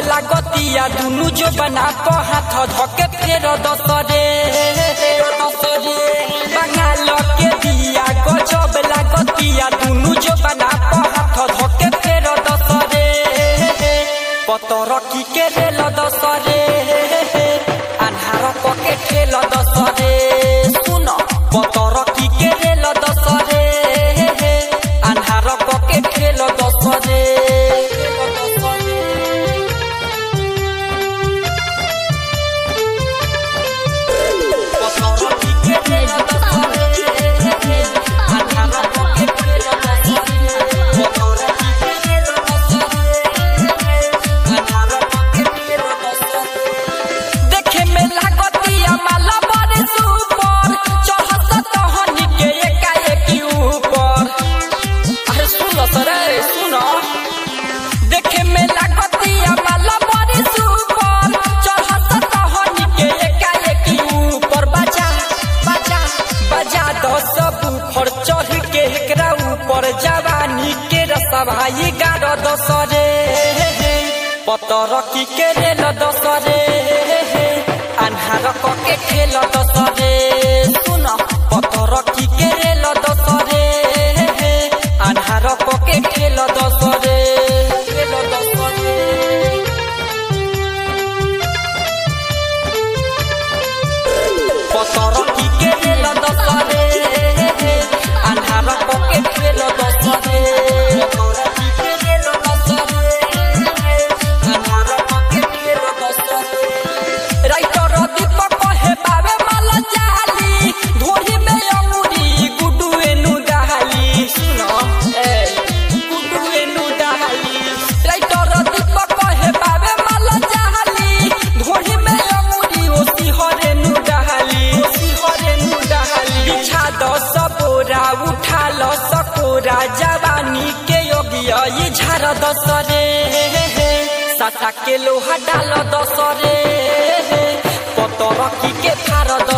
लागतिया दुनु जो बना को हाथ धके फेर दसरे बंगाल के दिया गजब लागतिया दुनु जो बना को हाथ धके फेर दसरे पतर की के रेल दसरे अन्हार पके ठेल दसरे सुन पतर की के रेल दसरे अन्हार पके ठेल दसरे जवानी के रसभाई गाड़ दसरे पतर की के रेल दसरे अन्हार के खेल दसरे सुन पतर की के रेल दसरे अन्हार के खेल दसरे पतर की के रेल दसरे अन्हार के खेल दसरे राइटर दीपक कहे बाबे माल जाली धोरी में अंगुरी गुडू एनु डाली सुन गुडू एनु डाली राइटर दीपक कहे बाबे माल जाली धोरी में अंगुरी ओसी हरेनु डाली बिछा दस बोरा उठा लो सकोरा जवानी के योगिया ये झार दसरे साटा के लोहा डाल दसरे पतर की के थार